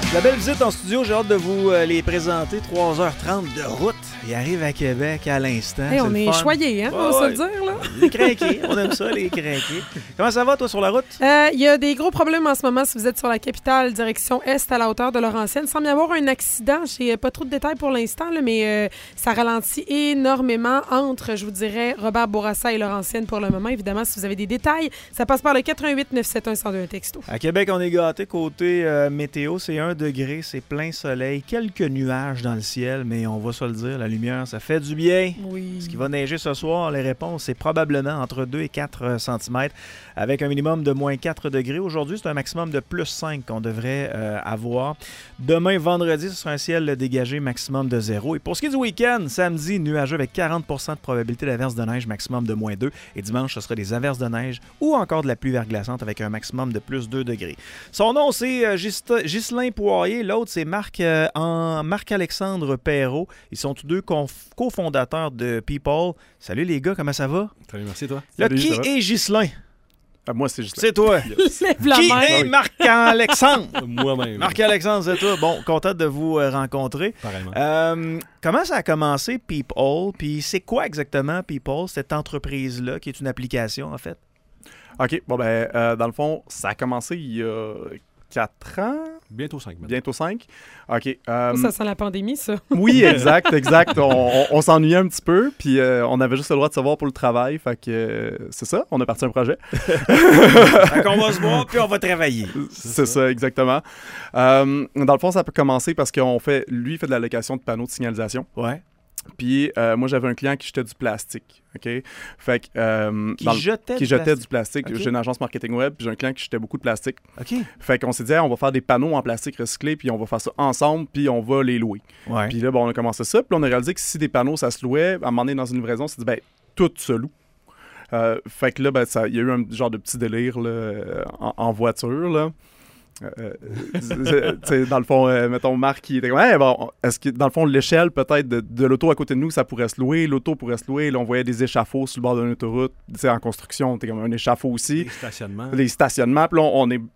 La belle visite en studio, j'ai hâte de vous les présenter. 3h30 de route. Ils arrivent à Québec à l'instant. Hey, on est choyés, hein, on va se le dire, là. Les crinqués, on aime ça, les crinqués. Comment ça va, toi, sur la route? Il y a des gros problèmes en ce moment si vous êtes sur la capitale, direction est, à la hauteur de Laurentienne. Il semble y avoir un accident. J'ai pas trop de détails pour l'instant, là, mais ça ralentit énormément entre, je vous dirais, Robert Bourassa et Laurentienne pour le moment. Évidemment, si vous avez des détails, ça passe par le 88 971 102 texto. À Québec, on est gâtés côté météo. C'est 1 degré, c'est plein soleil. Quelques nuages dans le ciel, mais on va se le dire, la lumière, ça fait du bien. Oui. Ce qui va neiger ce soir, les réponses, c'est probablement entre 2 et 4 cm avec un minimum de moins 4 degrés. Aujourd'hui, c'est un maximum de plus 5 qu'on devrait avoir. Demain, vendredi, ce sera un ciel dégagé, maximum de 0. Et pour ce qui est du week-end, samedi, nuageux avec 40 % de probabilité d'averse de neige, maximum de moins 2. Et dimanche, ce sera des averses de neige ou encore de la pluie verglaçante avec un maximum de plus 2 degrés. Son nom, c'est Ghislain Poirier. L'autre, c'est Marc-Alexandre Perrault. Ils sont tous deux cofondateurs de People. Salut les gars, comment ça va? Très bien, merci toi. Là, Salut, qui est Ghislain? Moi, c'est Ghislain. C'est toi. Yes. Lève la Qui main. est Marc-Alexandre? Moi-même. Marc-Alexandre, c'est toi. Bon, content de vous rencontrer. Pareillement. Comment ça a commencé, People? Puis c'est quoi exactement, People, cette entreprise-là, qui est une application, en fait? OK. Bon, dans le fond, ça a commencé il y a 4 ans. Bientôt 5 maintenant. Bientôt 5. OK. Ça sent la pandémie, ça. Oui, exact. On s'ennuyait un petit peu, puis on avait juste le droit de se voir pour le travail. Fait que c'est ça, on a parti un projet. Fait qu'on va se voir, puis on va travailler. C'est ça, exactement. Dans le fond, ça peut commencer parce lui, il fait de la location de panneaux de signalisation. Ouais. Puis moi, j'avais un client qui jetait du plastique, OK? Fait que... Qui jetait du plastique. Okay. J'ai une agence marketing web, puis j'ai un client qui jetait beaucoup de plastique. OK. Fait qu'on s'est dit, hey, on va faire des panneaux en plastique recyclé, puis on va faire ça ensemble, puis on va les louer. Ouais. Puis là, on a commencé ça, puis on a réalisé que si des panneaux, ça se louait, à un moment donné, dans une livraison, on s'est dit, tout se loue. Fait que là, il y a eu un genre de petit délire là, en voiture, là. Dans le fond, mettons, Marc qui était comme, est-ce que dans le fond, l'échelle peut-être de l'auto à côté de nous, ça pourrait se louer, l'auto pourrait se louer. Là, on voyait des échafauds sur le bord d'une autoroute, en construction, t'es comme un échafaud aussi. Les stationnements. Puis là, on est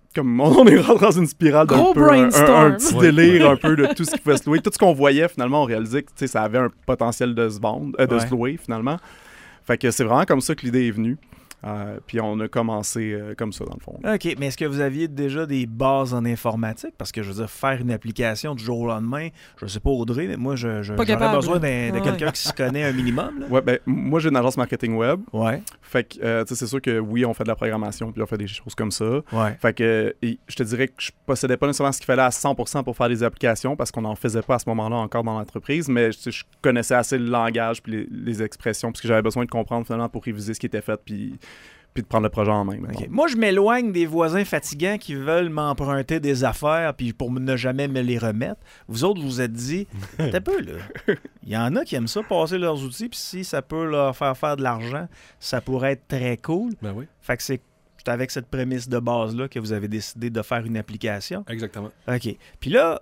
rentré dans une spirale d'un Gros peu, brainstorm. un petit délire un peu de tout ce qui pouvait se louer. Tout ce qu'on voyait, finalement, on réalisait que ça avait un potentiel de se vendre, de se louer, finalement. Fait que c'est vraiment comme ça que l'idée est venue. Puis on a commencé comme ça, dans le fond. OK, mais est-ce que vous aviez déjà des bases en informatique? Parce que, je veux dire, faire une application du jour au lendemain, je sais pas, Audrey, mais moi, j'aurais besoin de quelqu'un qui s'y connaît un minimum. Là. Ouais, moi, j'ai une agence marketing web. Ouais. Fait que, c'est sûr que oui, on fait de la programmation, puis on fait des choses comme ça. Ouais. Fait que, je te dirais que je possédais pas nécessairement ce qu'il fallait à 100% pour faire des applications, parce qu'on n'en faisait pas à ce moment-là encore dans l'entreprise, mais je connaissais assez le langage puis les expressions, parce que j'avais besoin de comprendre finalement pour réviser ce qui était fait, puis de prendre le projet en main. Okay. Moi, je m'éloigne des voisins fatigants qui veulent m'emprunter des affaires puis pour ne jamais me les remettre. Vous autres, vous êtes dit, t'as peu, là. Il y en a qui aiment ça, passer leurs outils, puis si ça peut leur faire de l'argent, ça pourrait être très cool. Ben oui. Fait que c'est avec cette prémisse de base-là que vous avez décidé de faire une application. Exactement. OK. Puis là,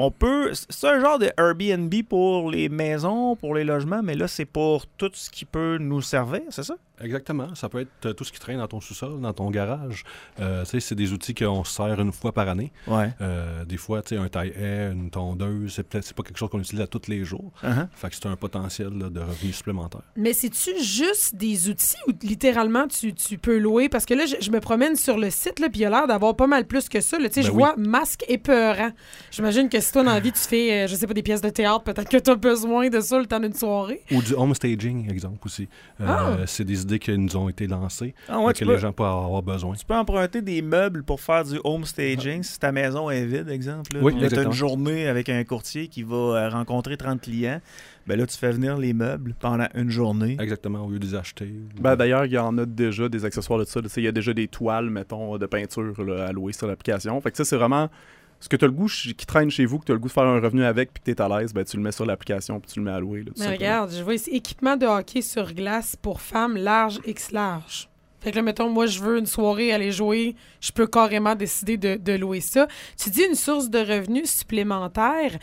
c'est un genre de Airbnb pour les maisons, pour les logements, mais là, c'est pour tout ce qui peut nous servir, c'est ça? Exactement. Ça peut être tout ce qui traîne dans ton sous-sol, dans ton garage. C'est des outils qu'on se sert une fois par année. Ouais. Des fois, un taille-haie, une tondeuse, c'est pas quelque chose qu'on utilise à tous les jours. Uh-huh. Fait que c'est un potentiel là, de revenus supplémentaires. Mais c'est-tu juste des outils ou littéralement tu peux louer? Parce que là, je me promène sur le site, là, puis il a l'air d'avoir pas mal plus que ça. Je vois masque épeurant. J'imagine que si toi, dans la vie, tu fais, je sais pas, des pièces de théâtre, peut-être que tu as besoin de ça le temps d'une soirée. Ou du home staging, exemple, aussi. C'est des idées qui nous ont été lancées que les gens peuvent avoir besoin. Tu peux emprunter des meubles pour faire du home staging si ta maison est vide, exemple. Là. Oui, tu as une journée avec un courtier qui va rencontrer 30 clients. Ben là, tu fais venir les meubles pendant une journée. Exactement, au lieu de les acheter. D'ailleurs, il y en a déjà des accessoires de ça. Il y a déjà des toiles, mettons, de peinture là, à louer sur l'application. Fait que ça, c'est vraiment... Ce que tu as le goût qui traîne chez vous, que tu as le goût de faire un revenu avec puis que tu es à l'aise, tu le mets sur l'application puis tu le mets à louer. Là, mais regarde, je vois ici équipement de hockey sur glace pour femmes large X large. Fait que là, mettons, moi, je veux une soirée aller jouer, je peux carrément décider de louer ça. Tu dis une source de revenus supplémentaire,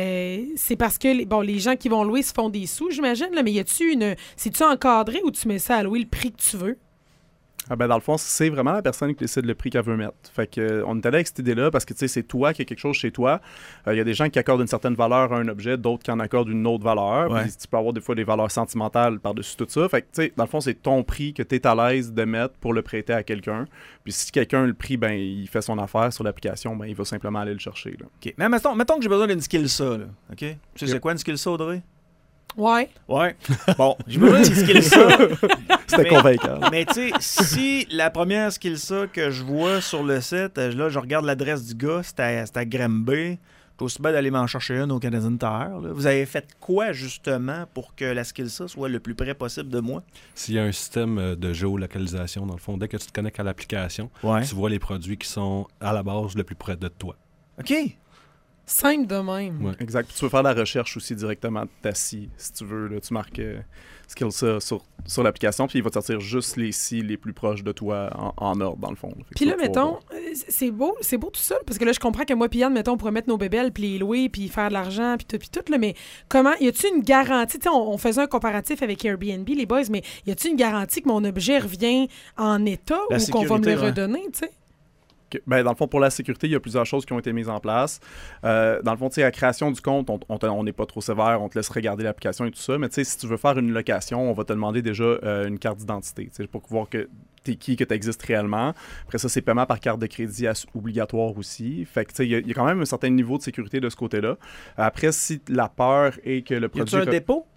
c'est parce que les gens qui vont louer se font des sous, j'imagine, là, mais c'est-tu encadré ou tu mets ça à louer le prix que tu veux? Dans le fond, c'est vraiment la personne qui décide le prix qu'elle veut mettre. Fait que, on est allé avec cette idée-là parce que c'est toi qui as quelque chose chez toi. Il y a des gens qui accordent une certaine valeur à un objet, d'autres qui en accordent une autre valeur. Ouais. Puis tu peux avoir des fois des valeurs sentimentales par-dessus tout ça. Fait que, dans le fond, c'est ton prix que tu es à l'aise de mettre pour le prêter à quelqu'un. Puis si quelqu'un le prix, il fait son affaire sur l'application, il va simplement aller le chercher. Là. OK. Mais mettons que j'ai besoin d'une Skillsa, là. OK? Tu sais, c'est quoi une Skillsa, Audrey? Ouais. Ouais. Bon, j'ai besoin d'une Skillsa. C'était convaincant. Mais tu sais, si la première Skillsa que je vois sur le site, là, je regarde l'adresse du gars, c'est à Granby. C'est aussi bien d'aller m'en chercher une au Canadian Tire. Là. Vous avez fait quoi, justement, pour que la Skillsa soit le plus près possible de moi? S'il y a un système de géolocalisation, dans le fond, dès que tu te connectes à l'application, tu vois les produits qui sont à la base le plus près de toi. OK. Simple de même. Ouais. Exact. Puis tu peux faire la recherche aussi directement de ta scie, si tu veux. Là, tu marques Skillsa sur l'application, puis il va te sortir juste les scies les plus proches de toi en ordre, dans le fond. Puis là, mettons, c'est beau tout ça, parce que là, je comprends que moi, puis Yann, mettons, on pourrait mettre nos bébelles, puis les louer, puis faire de l'argent, puis tout, là, mais comment, y a-tu une garantie? Tu sais, on faisait un comparatif avec Airbnb, les boys, mais y a-tu une garantie que mon objet revient en état ou qu'on va me le redonner, tu sais? Dans le fond, pour la sécurité, il y a plusieurs choses qui ont été mises en place. Dans le fond, à la création du compte, on n'est pas trop sévère, on te laisse regarder l'application et tout ça, mais si tu veux faire une location, on va te demander déjà une carte d'identité, pour voir que t'es qui, que tu existes réellement. Après ça, c'est paiement par carte de crédit obligatoire aussi. Fait que, il y a quand même un certain niveau de sécurité de ce côté-là. Après, si la peur est que le produit... Y a-tu un dépôt?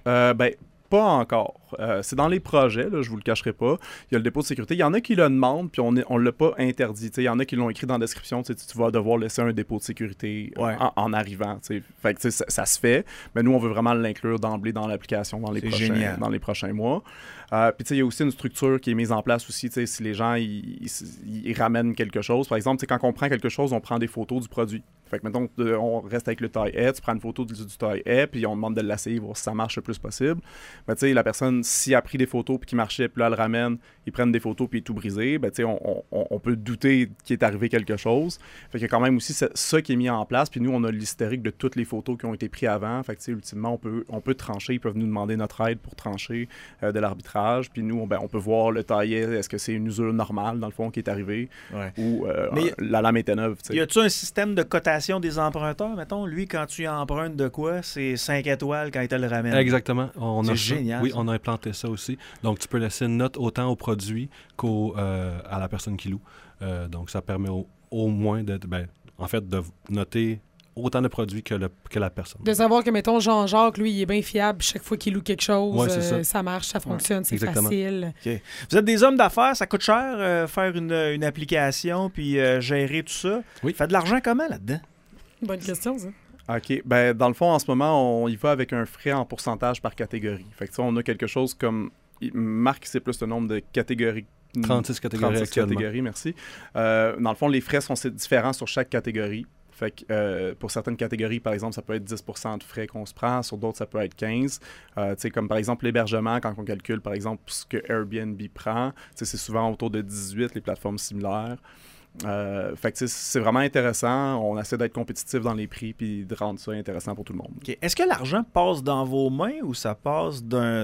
Pas encore. C'est dans les projets, là, je vous le cacherai pas. Il y a le dépôt de sécurité. Il y en a qui le demandent, puis on ne l'a pas interdit. Il y en a qui l'ont écrit dans la description. Tu vas devoir laisser un dépôt de sécurité en arrivant. Fait que, ça se fait, mais nous, on veut vraiment l'inclure d'emblée dans l'application dans les prochains mois. Puis il y a aussi une structure qui est mise en place aussi. Si les gens ils ramènent quelque chose, par exemple, quand on prend quelque chose, on prend des photos du produit. Fait que, mettons, on reste avec le taille-haie, tu prends une photo du taille-haie, puis on demande de l'essayer, voir si ça marche le plus possible. Mais la personne, s'il a pris des photos puis qu'il marchait, puis là, elle le ramène, ils prennent des photos puis il est tout brisé, on peut douter qu'il est arrivé quelque chose. Fait qu'il y a quand même aussi ça qui est mis en place, puis nous, on a l'historique de toutes les photos qui ont été prises avant. Fait que, ultimement, on peut trancher, ils peuvent nous demander notre aide pour trancher de l'arbitrage, puis nous, on peut voir le taille-haie, est-ce que c'est une usure normale, dans le fond, qui est arrivée, ou la lame était neuve. Y a-tu un système de cotation des emprunteurs? Mettons, lui, quand tu empruntes de quoi, c'est 5 étoiles quand il te le ramène. Exactement. C'est génial. Oui, on a implanté ça aussi. Donc, tu peux laisser une note autant au produit qu'à la personne qui loue. Donc, ça permet au moins de noter autant de produits que la personne. De savoir que, mettons, Jean-Jacques, lui, il est bien fiable. Chaque fois qu'il loue quelque chose, ça marche, ça fonctionne, c'est exactement. facile. Okay. Vous êtes des hommes d'affaires, ça coûte cher faire une application puis gérer tout ça. Oui. Fait de l'argent comment là-dedans? Bonne question, ça. OK. Dans le fond, en ce moment, on y va avec un frais en pourcentage par catégorie. Fait que on a quelque chose comme... Marc, c'est plus le nombre de catégories. 36 catégories actuellement. Catégories, merci. Dans le fond, les frais sont différents sur chaque catégorie. Fait que pour certaines catégories, par exemple, ça peut être 10% de frais qu'on se prend. Sur d'autres, ça peut être 15%. Comme par exemple l'hébergement, quand on calcule, par exemple, ce que Airbnb prend, c'est souvent autour de 18, les plateformes similaires. Fait que c'est vraiment intéressant. On essaie d'être compétitif dans les prix puis de rendre ça intéressant pour tout le monde. Okay. Est-ce que l'argent passe dans vos mains ou ça passe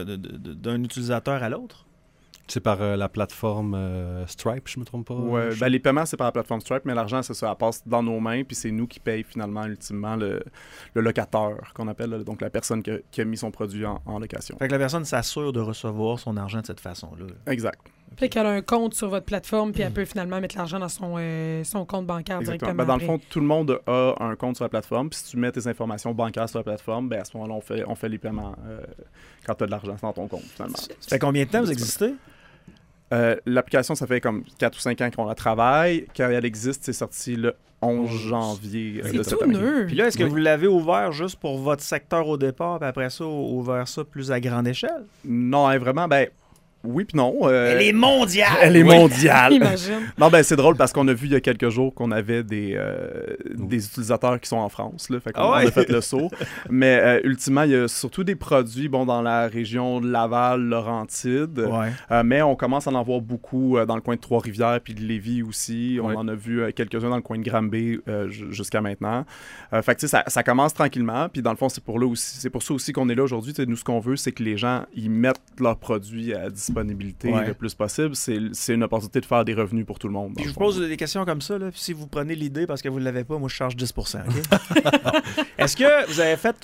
d'un utilisateur à l'autre? C'est par la plateforme Stripe, je ne me trompe pas. Ouais, les paiements, c'est par la plateforme Stripe, mais l'argent, c'est ça, elle passe dans nos mains, puis c'est nous qui paye finalement, ultimement, le locateur, qu'on appelle, donc la personne qui a mis son produit en location. Fait que la personne s'assure de recevoir son argent de cette façon-là. Exact. Puis qu'elle a un compte sur votre plateforme, puis elle peut finalement mettre l'argent dans son compte bancaire directement. Dans le fond, tout le monde a un compte sur la plateforme. Puis si tu mets tes informations bancaires sur la plateforme, à ce moment-là, on fait les paiements quand tu as de l'argent dans ton compte, finalement. Ça fait combien de temps vous existez? L'application, ça fait comme 4 ou 5 ans qu'on la travaille. Quand elle existe, c'est sorti le 11 janvier de cette année. Puis là, est-ce que vous l'avez ouvert juste pour votre secteur au départ, puis après ça, ouvert ça plus à grande échelle? Non, vraiment, oui puis non. Elle est mondiale! Elle est mondiale! Imagine. Non, c'est drôle parce qu'on a vu il y a quelques jours qu'on avait des utilisateurs qui sont en France. Là, fait qu'on on a fait le saut. Mais ultimement, il y a surtout des produits dans la région de Laval, Laurentides. Ouais. Mais on commence à en voir beaucoup dans le coin de Trois-Rivières puis de Lévis aussi. On en a vu quelques-uns dans le coin de Granby jusqu'à maintenant. Fait que ça commence tranquillement. Puis dans le fond, c'est pour ça aussi qu'on est là aujourd'hui. Nous, ce qu'on veut, c'est que les gens ils mettent leurs produits à disposition disponibilité Ouais. le plus possible, c'est une opportunité de faire des revenus pour tout le monde. Puis dans je le vous fond. pose des questions comme ça, là, puis si vous prenez l'idée parce que vous ne l'avez pas, moi je charge 10%. OK? Est-ce que vous avez fait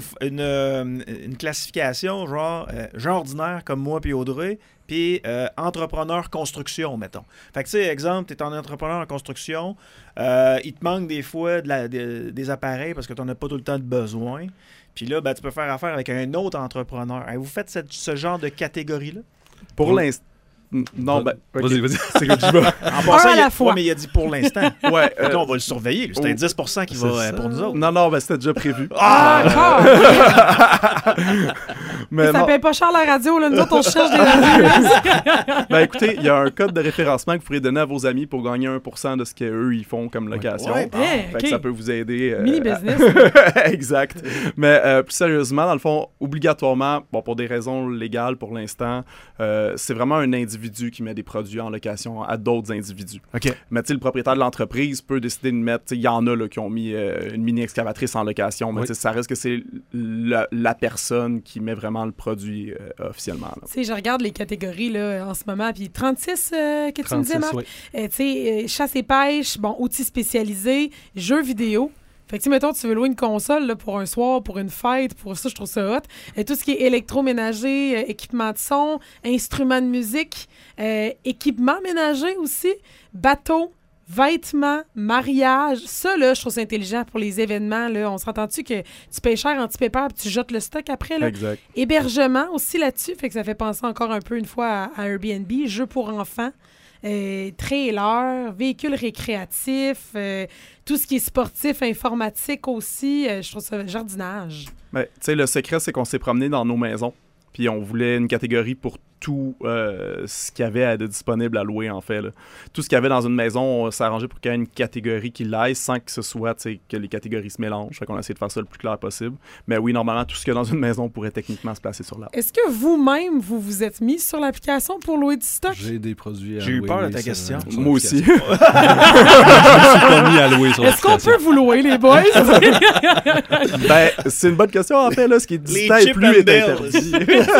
une classification genre gens ordinaires comme moi puis Audrey, puis entrepreneur construction, mettons? Fait que tu sais, exemple, tu es un entrepreneur en construction, il te manque des fois des appareils parce que tu n'en as pas tout le temps de besoin. Puis là, ben, tu peux faire affaire avec un autre entrepreneur. Vous faites ce genre de catégorie-là? Pour l'instant. Non, ben. ok. Vas-y. C'est que je vais. En passant, à la fois. Ouais, mais il a dit pour l'instant. Ouais. Là, on va le surveiller. lui. C'est un 10% qui va c'est ça. pour nous autres. Non, ben c'était déjà prévu. Ah, encore! Mais Ça non. paye pas cher la radio, là. Nous autres, on cherche des revenus. Ben écoutez, il y a un code de référencement que vous pourrez donner à vos amis pour gagner 1% de ce qu'eux ils font comme location. Ouais, Eh, Fait que OK. ça peut vous aider. Mini-business. Exact. Mais plus sérieusement, dans le fond, obligatoirement, bon, pour des raisons légales pour l'instant, c'est vraiment un individu qui met des produits en location à d'autres individus. OK. Mais tu sais, le propriétaire de l'entreprise peut décider de mettre, tu sais, il y en a là, qui ont mis une mini-excavatrice en location, mais Oui. tu sais, ça reste que c'est la personne qui met vraiment le produit officiellement. Là. Tu sais, je regarde les catégories là, en ce moment, puis 36 que tu me disais, 36, Marc? oui. Tu sais, chasse et pêche, bon, outils spécialisés, jeux vidéo. Fait que, tu sais, mettons, tu veux louer une console là, pour un soir, pour une fête, pour ça, je trouve ça hot. Tout ce qui est électroménager, équipement de son, instruments de musique, équipement ménager aussi, bateau, vêtements, mariage. Ça, là, je trouve ça intelligent pour les événements. Là. On s'entend-tu que tu payes cher anti-pépère puis tu jettes le stock après? Là? Exact. Hébergement aussi là-dessus, fait que ça fait penser encore un peu une fois à Airbnb, jeux pour enfants, trailer, véhicules récréatifs, tout ce qui est sportif, informatique aussi, je trouve ça jardinage. Mais tu sais, le secret, c'est qu'on s'est promené dans nos maisons, puis on voulait une catégorie pour tout ce qu'il y avait de disponible à louer, en fait. Là. Tout ce qu'il y avait dans une maison, on s'est arrangé pour qu'il y ait une catégorie qui l'aille sans que ce soit, tu sais, que les catégories se mélangent. Fait qu'on a essayé de faire ça le plus clair possible. Mais oui, normalement, tout ce qu'il y a dans une maison pourrait techniquement se placer sur l'arbre. Est-ce que vous-même, vous vous êtes mis sur l'application pour louer du stock? J'ai des produits à J'ai eu louer, peur de oui, ta sur- question. sur Moi aussi. l'application. Je me suis pas mis à louer sur Est-ce qu'on l'application. peut vous louer, les boys? Ben, c'est une bonne question, en fait. Là, ce qui est Les distant et Chip plus and est Dale. interdit.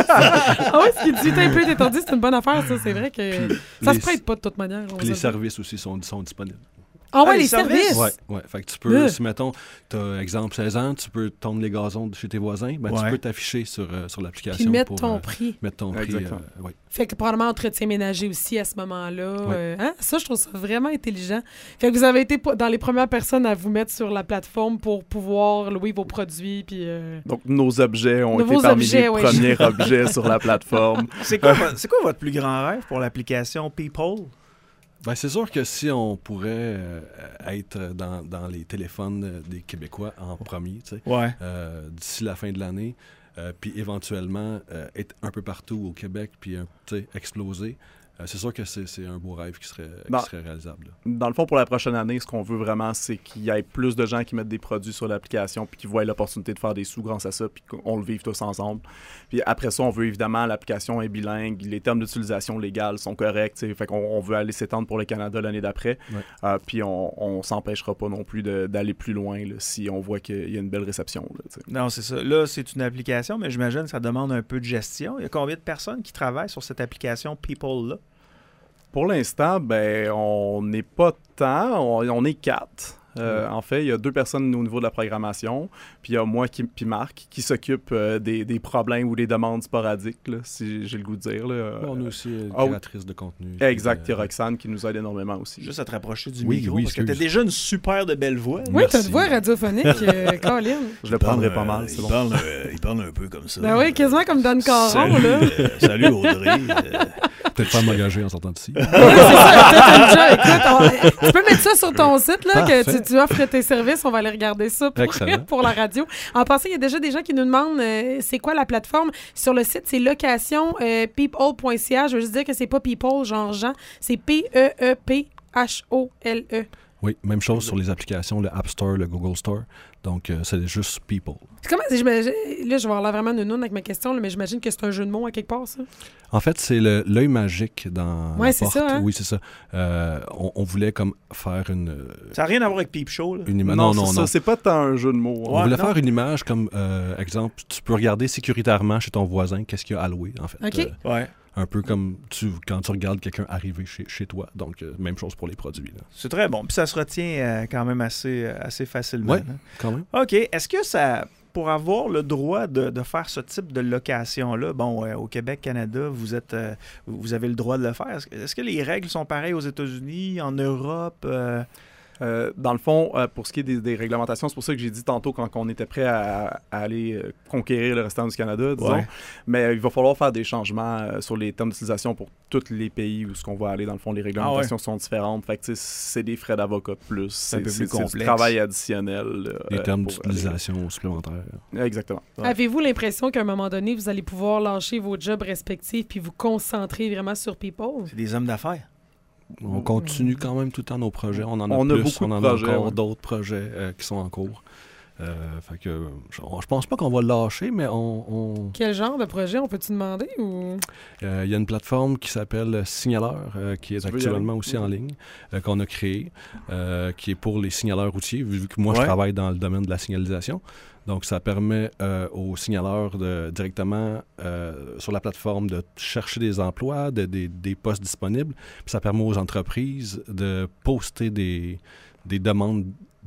Ah oui, ce qui dit un peu interdit, c'est une bonne affaire, ça. C'est vrai que ça les- se prête pas de toute manière. on Puis les va dire. services aussi sont disponibles. Ah ouais, les les services? services! Ouais. Fait que tu peux, si mettons, tu as exemple 16 ans, tu peux tondre les gazons de chez tes voisins, ben tu Ouais. peux t'afficher sur l'application. Puis mettre pour, ton prix. Mettre ton prix. Exactement. Ouais. Fait que probablement entretien ménager aussi à ce moment-là. Ouais. Ça, je trouve ça vraiment intelligent. Fait que vous avez été dans les premières personnes à vous mettre sur la plateforme pour pouvoir louer vos produits. Puis, Donc, nos objets ont Nouveaux été parmi objets, les ouais. premiers objets sur la plateforme. C'est quoi votre plus grand rêve pour l'application People? Ben, c'est sûr que si on pourrait être dans les téléphones des Québécois en premier, tu sais, Ouais. d'ici la fin de l'année, puis éventuellement être un peu partout au Québec, puis tu sais, exploser, c'est sûr que c'est un beau rêve qui serait réalisable. Là. Dans le fond, pour la prochaine année, ce qu'on veut vraiment, c'est qu'il y ait plus de gens qui mettent des produits sur l'application puis qui voient l'opportunité de faire des sous grâce à ça puis qu'on le vive tous ensemble. Puis après ça, on veut évidemment, l'application est bilingue, les termes d'utilisation légales sont corrects, t'sais, fait qu'on veut aller s'étendre pour le Canada l'année d'après. Ouais. Puis on s'empêchera pas non plus d'aller plus loin là, si on voit qu'il y a une belle réception. Là, t'sais. Non, c'est ça. Là, c'est une application, mais j'imagine que ça demande un peu de gestion. Il y a combien de personnes qui travaillent sur cette application People-là? Pour l'instant, ben, on n'est pas tant, on est 4. En fait, il y a 2 personnes au niveau de la programmation, puis il y a moi puis Marc qui s'occupe des problèmes ou des demandes sporadiques, là, si j'ai le goût de dire. Là. On a aussi une oui. créatrice de contenu. Exact, puis, il y a Roxane qui nous aide énormément aussi. Juste à te rapprocher du Oui, micro, oui, parce que t'as excuse. déjà une super de belle voix. oui, t'as merci. une voix radiophonique, Colin. Je le prendrai pas mal, c'est bon. Il parle un peu comme ça. Ben oui, quasiment comme Dan Caron, là. Salut Audrey. peut-être pas m'engager en sortant d'ici. Oui, c'est ça. Peut-être une job. Écoute, tu peux mettre ça sur ton site, là, que Parfait. tu offres tes services. On va aller regarder ça Excellent. pour la radio. En passant, il y a déjà des gens qui nous demandent c'est quoi la plateforme. Sur le site, c'est location people.ca. Je veux juste dire que c'est pas people, genre Jean. C'est P-E-E-P-H-O-L-E. Oui, même chose sur les applications, le App Store, le Google Store. Donc, c'est juste People. Comment, là, je vais avoir l'air vraiment nounoun avec ma question, là, mais j'imagine que c'est un jeu de mots à quelque part, ça. En fait, c'est l'œil magique dans Ouais, la c'est porte. ça, hein? Oui, c'est ça. On voulait comme faire une Ça n'a rien à voir avec Peep Show. Là. image. Non, Non, c'est non. ça, c'est pas tant un jeu de mots. On Ouais, voulait non. faire une image comme, exemple, tu peux regarder sécuritairement chez ton voisin qu'est-ce qu'il y a à louer, en fait. OK. Ouais. un peu comme quand tu regardes quelqu'un arriver chez toi. Donc, même chose pour les produits. Là. C'est très bon. Puis ça se retient quand même assez facilement. Oui, hein. quand même. OK. Est-ce que ça... Pour avoir le droit de faire ce type de location-là, au Québec, Canada, vous avez le droit de le faire. Est-ce que les règles sont pareilles aux États-Unis, en Europe? Dans le fond, pour ce qui est des réglementations, c'est pour ça que j'ai dit tantôt quand on était prêt à aller conquérir le restant du Canada, disons. Ouais. Mais il va falloir faire des changements sur les termes d'utilisation pour tous les pays où ce qu'on va aller. Dans le fond, les réglementations sont différentes. Fait que c'est des frais d'avocat de plus. C'est un peu plus C'est complexe. du travail additionnel. Les termes pour d'utilisation supplémentaires. Exactement. Ouais. Avez-vous l'impression qu'à un moment donné, vous allez pouvoir lâcher vos jobs respectifs puis vous concentrer vraiment sur People? C'est des hommes d'affaires. On continue quand même tout le temps nos projets. On en a On a plus, beaucoup on de en projets, a encore ouais. d'autres projets qui sont en cours. Fait que je pense pas qu'on va le lâcher, mais Quel genre de projet, on peut-tu demander? Ou... il y a une plateforme qui s'appelle Signaleur, qui est Tu veux y actuellement aller? aussi en ligne, qu'on a créée, qui est pour les signaleurs routiers, vu que moi, Ouais. je travaille dans le domaine de la signalisation. Donc, ça permet aux signaleurs directement sur la plateforme de chercher des emplois, des postes disponibles. Puis ça permet aux entreprises de poster des demandes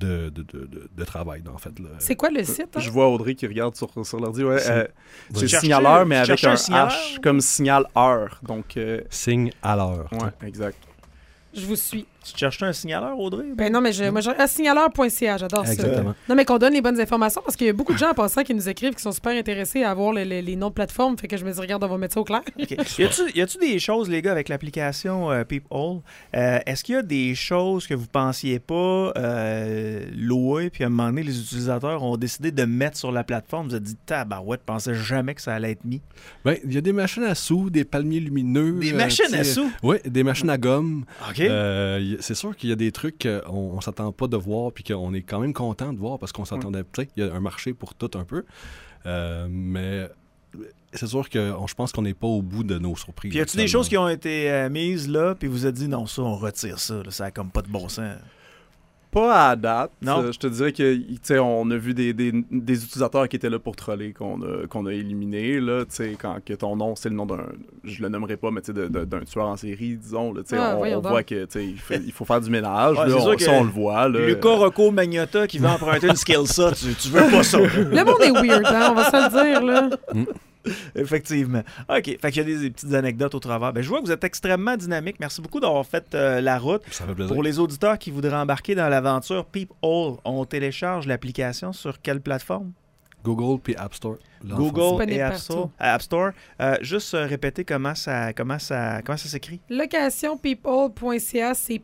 de travail, en fait. Là. C'est quoi le site? Hein? Je vois Audrey qui regarde sur l'ordi. Ouais, c'est Tu cherchais- signaleur, mais tu avec cherchais un un signaleur? H comme signal heure. Donc, Signe à l'heure. ouais, exact. Je vous suis. Tu cherches un signaleur, Audrey? Ben non, mais signaleur.ca, j'adore ça. Exactement. Non, mais qu'on donne les bonnes informations parce qu'il y a beaucoup de gens en passant qui nous écrivent qui sont super intéressés à avoir les noms de plateformes. Fait que je me dis, regarde, on va mettre ça au clair. OK. Y a-tu des choses, les gars, avec l'application Peephole? Est-ce qu'il y a des choses que vous pensiez pas louer, puis à un moment donné, les utilisateurs ont décidé de mettre sur la plateforme? Vous avez dit, tabarouette, je pensais jamais que ça allait être mis. Ben, il y a des machines à sous, des palmiers lumineux. Des machines à sous? Oui, des machines à gomme. OK. C'est sûr qu'il y a des trucs qu'on ne s'attend pas de voir puis qu'on est quand même content de voir parce qu'on s'attendait peut-être qu'il y a un marché pour tout un peu. Mais c'est sûr que je pense qu'on n'est pas au bout de nos surprises. Puis y a-tu des choses qui ont été mises là, puis vous avez dit, non, ça, on retire ça, là, ça a comme pas de bon sens. Pas à date. Non. Je te dirais que, tu sais, on a vu des utilisateurs qui étaient là pour troller qu'on a éliminés, là, tu sais, quand que ton nom, c'est le nom d'un, je le nommerai pas, mais tu sais, d'un tueur en série, disons, là, tu sais, on voyons voit donc. que, tu sais, il faut faire du ménage, Ouais, là, c'est sûr que ça, on le voit, là. Lucas Rocco Magnotta qui veut emprunter une skill ça, tu veux pas ça. Le monde est weird, hein? On va se le dire, là. Effectivement. OK. Fait qu'il y a des petites anecdotes au travers. Ben, je vois que vous êtes extrêmement dynamique. Merci beaucoup d'avoir fait la route. Ça fait plaisir. Pour les auditeurs qui voudraient embarquer dans l'aventure Peephole, on télécharge l'application sur quelle plateforme? Google puis App Store. Là, en Google Disponible et App partout. Store. App Store. Juste répéter comment ça s'écrit. Locationpeople.ca, c'est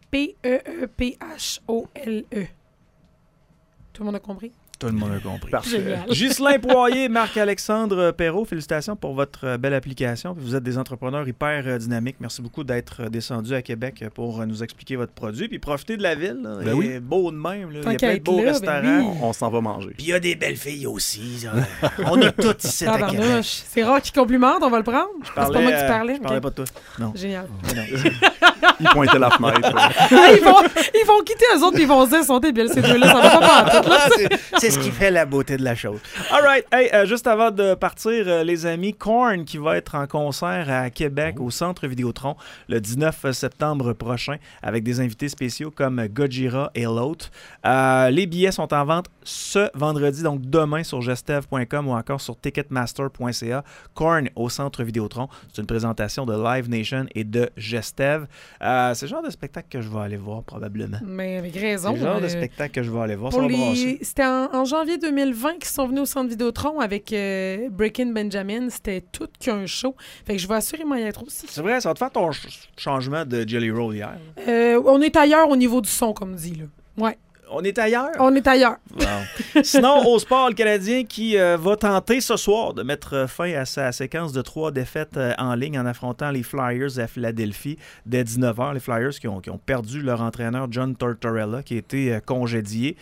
P-E-E-P-H-O-L-E. Tout le monde a compris? Tout le monde a compris. Parfait. Génial. Ghislain Poirier, Marc-Alexandre Perrault, félicitations pour votre belle application. Vous êtes des entrepreneurs hyper dynamiques. Merci beaucoup d'être descendus à Québec pour nous expliquer votre produit. Puis profitez de la ville. Là. Ben Il oui. est beau de même. Là. Il y Tant a qu'à plein de être beaux là, ben restaurants. oui. On s'en va manger. Puis il y a des belles filles aussi. On est toutes ici à Québec. Tabarnouche. C'est rare qu'ils complimentent, on va le prendre. C'est pas moi qui parlais. Je parlais ok. pas de toi. Non. Génial. Non. Il pointait la fenêtre. Ah, ils vont quitter eux autres puis ils vont se dire, sont débiles ces deux-là, ça va pas partout. C'est ce qui fait la beauté de la chose. All right. Hey, juste avant de partir, les amis, Korn qui va être en concert à Québec au Centre Vidéotron le 19 septembre prochain avec des invités spéciaux comme Gojira et Lot. Les billets sont en vente ce vendredi, donc demain sur gestev.com ou encore sur ticketmaster.ca. Korn au Centre Vidéotron. C'est une présentation de Live Nation et de Gestev. C'est le genre de spectacle que je vais aller voir probablement. Mais avec C'est raison. le genre de spectacle que je vais aller voir. Pour Ça va brasser. C'était en janvier 2020 qu'ils sont venus au Centre Vidéotron avec Breaking Benjamin. C'était tout qu'un show. Fait que je vais assurément y être aussi. C'est vrai, ça va te faire ton changement de Jelly Roll hier. On est ailleurs au niveau du son, comme dit. Là. Ouais, On est ailleurs. on est ailleurs. Wow. Sinon, au sport, le Canadien qui va tenter ce soir de mettre fin à sa séquence de 3 défaites en ligne en affrontant les Flyers à Philadelphie dès 19h. Les Flyers qui ont perdu leur entraîneur John Tortorella qui a été congédié.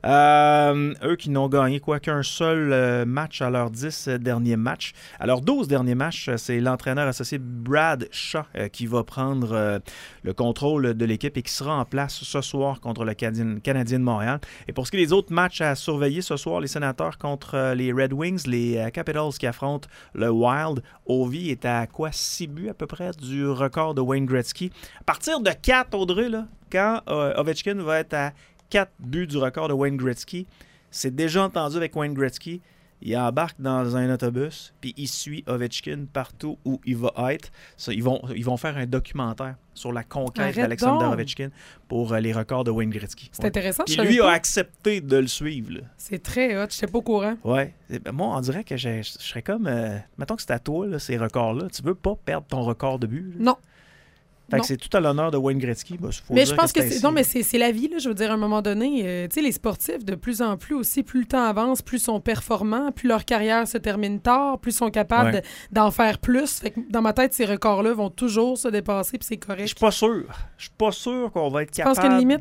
Eux qui n'ont gagné qu'un seul match à leurs 10 derniers matchs. À leurs 12 derniers matchs, c'est l'entraîneur associé Brad Shaw qui va prendre le contrôle de l'équipe et qui sera en place ce soir contre le Canadien de Montréal. Et pour ce qui est des autres matchs match à surveiller ce soir, les Sénateurs contre les Red Wings, les Capitals qui affrontent le Wild. Ovi est à quoi? 6 buts à peu près du record de Wayne Gretzky. À partir de 4, Audrey, là, quand Ovechkin va être à 4 buts du record de Wayne Gretzky, c'est déjà entendu avec Wayne Gretzky. Il embarque dans un autobus, puis il suit Ovechkin partout où il va être. Ça, ils vont faire un documentaire sur la conquête d'Alexander Ovechkin pour les records de Wayne Gretzky. C'est intéressant. Puis lui a accepté de le suivre. Là. C'est très hot. Je n'étais pas au courant. Ouais. Moi, on dirait que je serais comme... mettons que c'est à toi, là, ces records-là. Tu veux pas perdre ton record de but. Là. Non. Fait que c'est tout à l'honneur de Wayne Gretzky. Bah, mais je pense que c'est... Non, mais c'est la vie, là. Je veux dire, à un moment donné, tu sais, les sportifs, de plus en plus aussi, plus le temps avance, plus ils sont performants, plus leur carrière se termine tard, plus ils sont capables d'en faire plus. Fait que dans ma tête, ces records-là vont toujours se dépasser, puis c'est correct. Je suis pas sûr. Je suis pas sûr qu'on va être capable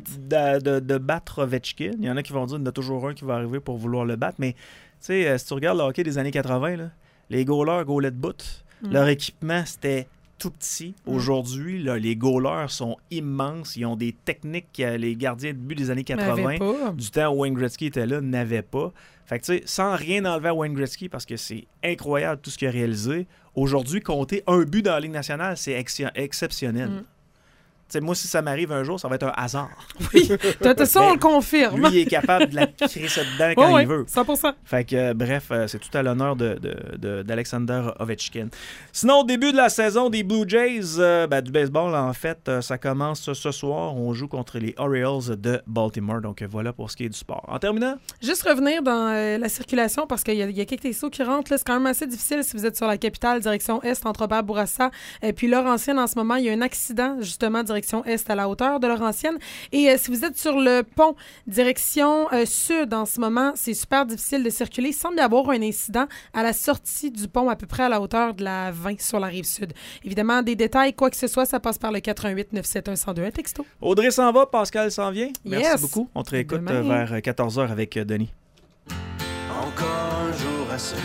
de battre Ovechkin. Il y en a qui vont dire qu'il y en a toujours un qui va arriver pour vouloir le battre. Mais, tu sais, si tu regardes le hockey des années 80, là, les goalers goalaient de bout. Leur équipement, c'était... tout petit. Aujourd'hui, là, les goalers sont immenses. Ils ont des techniques que les gardiens de but des années 80, du temps où Wayne Gretzky était là, n'avaient pas. Fait que, tu sais, sans rien enlever à Wayne Gretzky, parce que c'est incroyable tout ce qu'il a réalisé, aujourd'hui, compter un but dans la Ligue nationale, c'est exceptionnel. T'sais, moi, si ça m'arrive un jour, ça va être un hasard. Oui, ça, on le confirme. Lui, il est capable de la crisser dedans quand il veut. 100%. Fait que, bref, c'est tout à l'honneur d'Alexander Ovechkin. Sinon, au début de la saison des Blue Jays, du baseball, en fait, ça commence ce soir. On joue contre les Orioles de Baltimore. Donc, voilà pour ce qui est du sport. En terminant... Juste revenir dans la circulation, parce qu'il y a quelques vaisseaux qui rentrent. Là, c'est quand même assez difficile si vous êtes sur la capitale, direction Est, entre Robert-Bourassa et puis Laurentienne. En ce moment, il y a un accident, justement, direction Est à la hauteur de Laurentienne. Et si vous êtes sur le pont direction Sud en ce moment, c'est super difficile de circuler. Il semble y avoir un incident à la sortie du pont, à peu près à la hauteur de la 20 sur la rive sud. Évidemment, des détails, quoi que ce soit, ça passe par le 88-971-1021 texto. Audrey s'en va, Pascal s'en vient. Merci Yes. beaucoup. On te réécoute vers 14h avec Denis. Encore un jour à se